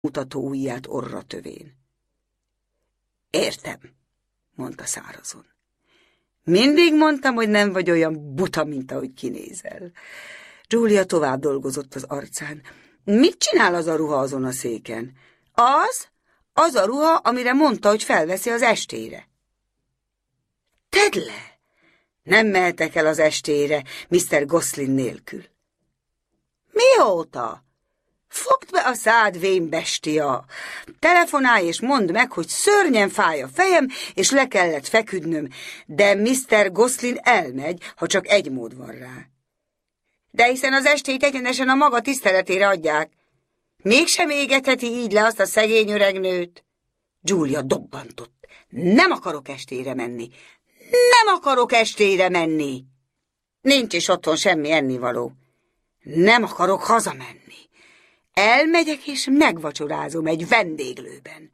mutató ujját orra tövén. Értem, mondta szárazon. Mindig mondtam, hogy nem vagy olyan buta, mint ahogy kinézel. Giulia tovább dolgozott az arcán. Mit csinál az a ruha azon a széken? Az a ruha, amire mondta, hogy felveszi az estére. Tedd le! Nem mehetek el az estére, Mr. Goslin nélkül. Mióta? Fogd be a szád, vén bestia! Telefonálj és mondd meg, hogy szörnyen fáj a fejem, és le kellett feküdnöm, de Mr. Goslin elmegy, ha csak egy mód van rá. De hiszen az estét egyenesen a maga tiszteletére adják. Mégsem égetheti így le azt a szegény öreg nőt. Giulia dobbantott. Nem akarok estére menni. Nem akarok estére menni. Nincs is otthon semmi ennivaló. Nem akarok hazamenni. Elmegyek és megvacsorázom egy vendéglőben.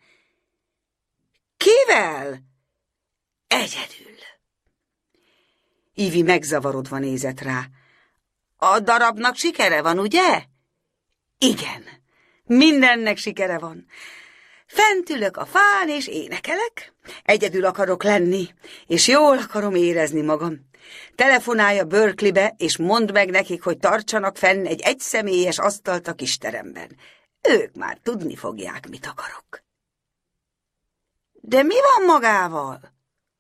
Kivel? Egyedül. Ivy megzavarodva nézett rá. A darabnak sikere van, ugye? Igen, mindennek sikere van. Fent ülök a fán és énekelek. Egyedül akarok lenni, és jól akarom érezni magam. Telefonálj a Berkeleybe, és mondd meg nekik, hogy tartsanak fenn egy egyszemélyes asztalt a kisteremben. Ők már tudni fogják, mit akarok. De mi van magával?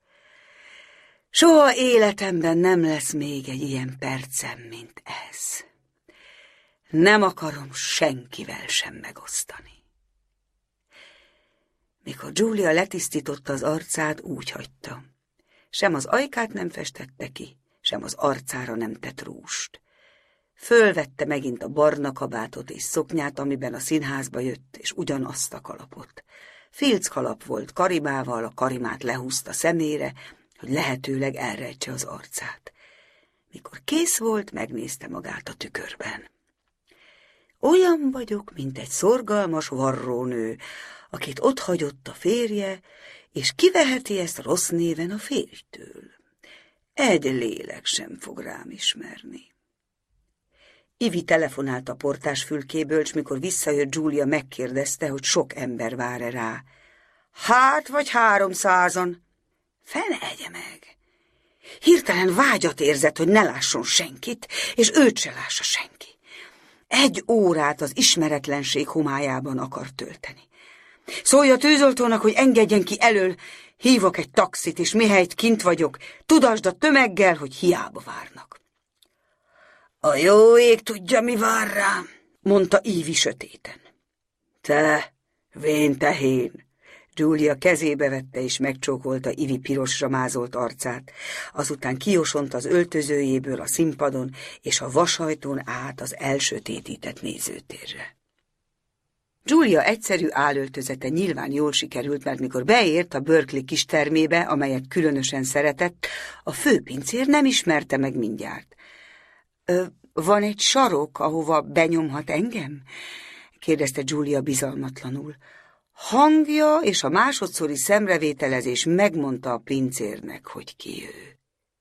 Soha életemben nem lesz még egy ilyen percem, mint ez. Nem akarom senkivel sem megosztani. Mikor Giulia letisztította az arcát, úgy hagyta. Sem az ajkát nem festette ki, sem az arcára nem tett rúst. Fölvette megint a barna kabátot és szoknyát, amiben a színházba jött, és ugyanazt a kalapot. Filckalap volt karimával, a karimát lehúzta szemére, hogy lehetőleg elrejtse az arcát. Mikor kész volt, megnézte magát a tükörben. Olyan vagyok, mint egy szorgalmas varrónő, akit otthagyott a férje, és kiveheti ezt rossz néven a férjtől. Egy lélek sem fog rám ismerni. Ivy telefonált a portás fülkéből, s mikor visszajött, Giulia megkérdezte, hogy sok ember vár-e rá. Hát, vagy 300-an. Fene egye meg. Hirtelen vágyat érzett, hogy ne lásson senkit, és őt se lássa senki. 1 órát az ismeretlenség homályában akar tölteni. Szólj a tűzoltónak, hogy engedjen ki elől, hívok egy taxit, és mihelyt kint vagyok, tudasd a tömeggel, hogy hiába várnak. A jó ég tudja, mi vár rám, mondta Ivy sötéten. Te, vén tehén! Giulia kezébe vette és megcsókolta Ivy pirosra mázolt arcát, azután kiosont az öltözőjéből a színpadon, és a vasajtón át az elsötétített nézőtérre. Giulia egyszerű álöltözete nyilván jól sikerült, mert mikor beért a Berkeley kis termébe, amelyet különösen szeretett, a főpincér nem ismerte meg mindjárt. Van egy sarok, ahova benyomhat engem? Kérdezte Giulia bizalmatlanul. Hangja és a másodszori szemrevételezés megmondta a pincérnek, hogy ki ő.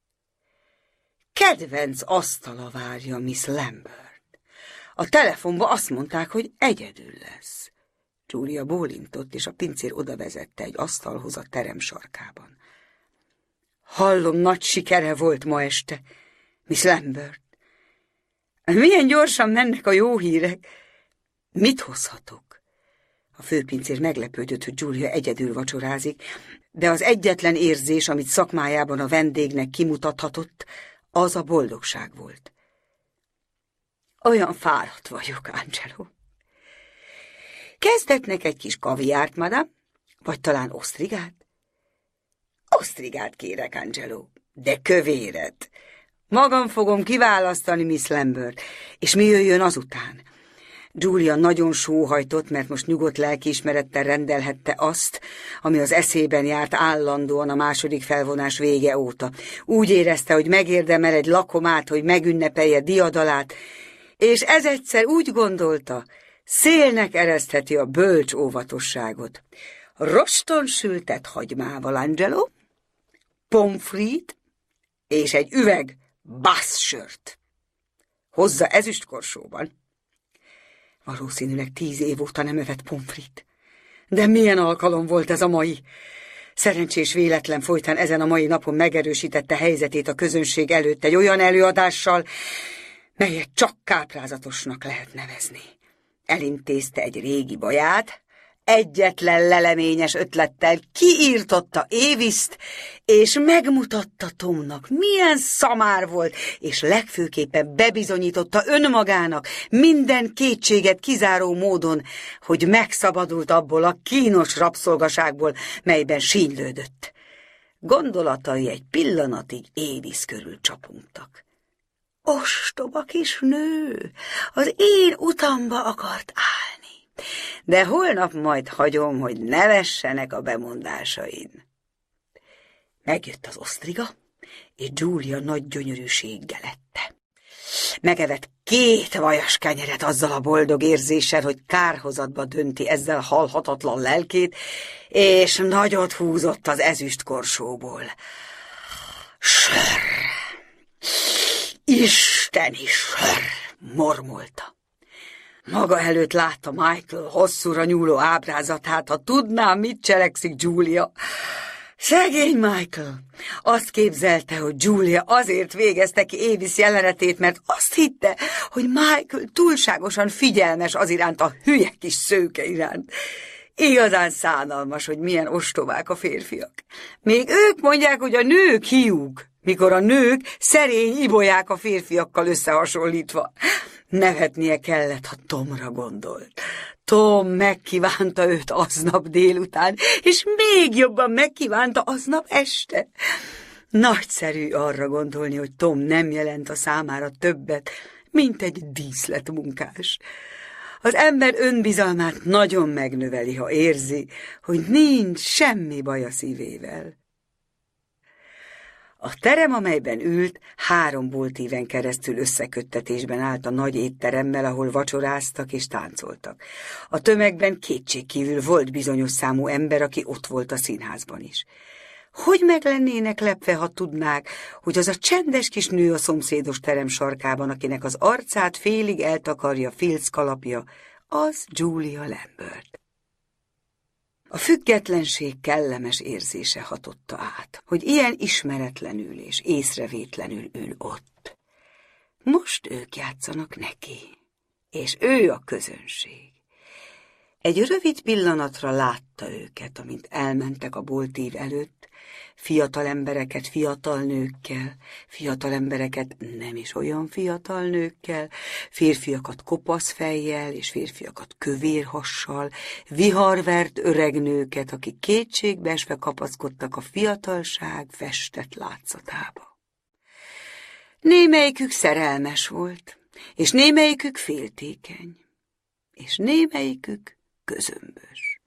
Kedvenc asztala várja Miss Lambert. A telefonba azt mondták, hogy egyedül lesz. Giulia bólintott, és a pincér odavezette egy asztalhoz a terem sarkában. Hallom, nagy sikere volt ma este, Miss Lambert. Milyen gyorsan mennek a jó hírek. Mit hozhatok? A főpincér meglepődött, hogy Giulia egyedül vacsorázik, de az egyetlen érzés, amit szakmájában a vendégnek kimutathatott, az a boldogság volt. Olyan fáradt vagyok, Angelo. Kezdetnek egy kis kaviárt, madame? Vagy talán osztrigát? Osztrigát kérek, Angelo, de kövéret. Magam fogom kiválasztani, Miss Lambert, és mi jöjjön azután? Giulia nagyon sóhajtott, mert most nyugodt lelkiismerettel rendelhette azt, ami az eszében járt állandóan a második felvonás vége óta. Úgy érezte, hogy megérdemel egy lakomát, hogy megünnepelje diadalát, és ez egyszer úgy gondolta, szélnek eresztheti a bölcs óvatosságot. Roston sültett hagymával, Angelo, pomfrit és egy üveg basszsört. Hozza ezüstkorsóban. Valószínűleg 10 év óta nem evett pomfrit. De milyen alkalom volt ez a mai! Szerencsés véletlen folytán ezen a mai napon megerősítette helyzetét a közönség előtt egy olyan előadással, melyet csak káprázatosnak lehet nevezni. Elintézte egy régi baját, egyetlen leleményes ötlettel kiírtotta Aviszt, és megmutatta Tomnak, milyen szamár volt, és legfőképpen bebizonyította önmagának minden kétséget kizáró módon, hogy megszabadult abból a kínos rabszolgaságból, melyben sínylődött. Gondolatai egy pillanatig Avis körül csapongtak. Ostoba kis nő, az én utamba akart állni. De holnap majd hagyom, hogy nevessenek a bemondásain. Megjött az osztriga, és Giulia nagy gyönyörűséggel ette. Megevett 2 vajas kenyeret azzal a boldog érzéssel, hogy kárhozatba dönti ezzel halhatatlan lelkét, és nagyot húzott az ezüst korsóból. Sör! Isteni sör! Mormolta. Maga előtt látta Michael hosszúra nyúló ábrázatát, ha tudnám, mit cselekszik Giulia. Szegény Michael! Azt képzelte, hogy Giulia azért végezte ki Avis jelenetét, mert azt hitte, hogy Michael túlságosan figyelmes az iránt, a hülye kis szőke iránt. Igazán szánalmas, hogy milyen ostobák a férfiak. Még ők mondják, hogy a nők hiúk, mikor a nők szerény ibolyák a férfiakkal összehasonlítva. Nevetnie kellett, ha Tomra gondolt. Tom megkívánta őt aznap délután, és még jobban megkívánta aznap este. Nagyszerű arra gondolni, hogy Tom nem jelent a számára többet, mint egy díszletmunkás. Az ember önbizalmát nagyon megnöveli, ha érzi, hogy nincs semmi baj a szívével. A terem, amelyben ült, 3 boltíven keresztül összeköttetésben állt a nagy étteremmel, ahol vacsoráztak és táncoltak. A tömegben kétségkívül volt bizonyos számú ember, aki ott volt a színházban is. Hogy meg lennének lepve, ha tudnák, hogy az a csendes kis nő a szomszédos terem sarkában, akinek az arcát félig eltakarja filc kalapja, az Giulia Lambert. A függetlenség kellemes érzése hatotta át, hogy ilyen ismeretlenül és észrevétlenül ül ott. Most ők játszanak neki, és ő a közönség. Egy rövid pillanatra látta őket, amint elmentek a boltív előtt, fiatal embereket fiatal nőkkel, fiatal embereket nem is olyan fiatal nőkkel, férfiakat kopasz fejjel és férfiakat kövér hassal, viharvert öreg nőket, akik kétségbeesve kapaszkodtak a fiatalság festett látszatába. Némelyikük szerelmes volt, és némelyikük féltékeny, és némelyikük közömbös.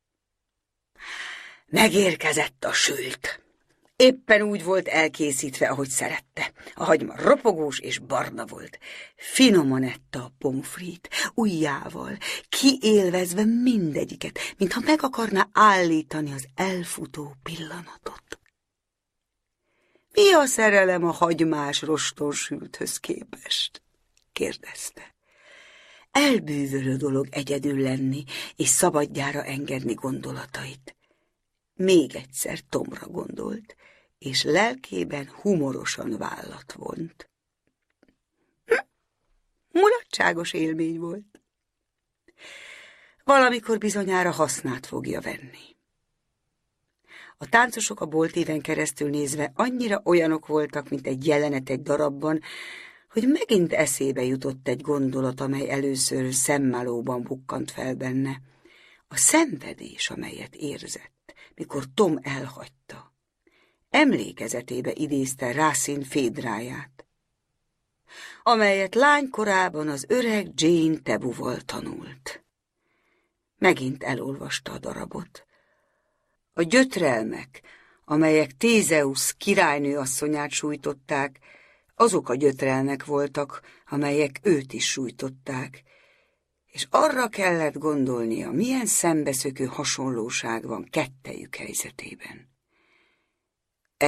Megérkezett a sült. Éppen úgy volt elkészítve, ahogy szerette. A hagyma ropogós és barna volt. Finoman ette a pomfrit, ujjával, kiélvezve mindegyiket, mintha meg akarná állítani az elfutó pillanatot. Mi a szerelem a hagymás rostonsülthöz képest? Kérdezte. Elbűvölő dolog egyedül lenni, és szabadjára engedni gondolatait. Még egyszer Tomra gondolt, és lelkében humorosan vállat vont. Mulatságos élmény volt. Valamikor bizonyára hasznát fogja venni. A táncosok a boltíven keresztül nézve annyira olyanok voltak, mint egy jelenet egy darabban, hogy megint eszébe jutott egy gondolat, amely először szemmálóban bukkant fel benne. A szenvedés, amelyet érzett, mikor Tom elhagyta. Emlékezetébe idézte Racine Fédráját, amelyet lánykorában az öreg Jane Tebuval tanult. Megint elolvasta a darabot. A gyötrelmek, amelyek Tézeusz királynő asszonyát sújtották, azok a gyötrelmek voltak, amelyek őt is sújtották, és arra kellett gondolnia, milyen szembeszökő hasonlóság van kettejük helyzetében.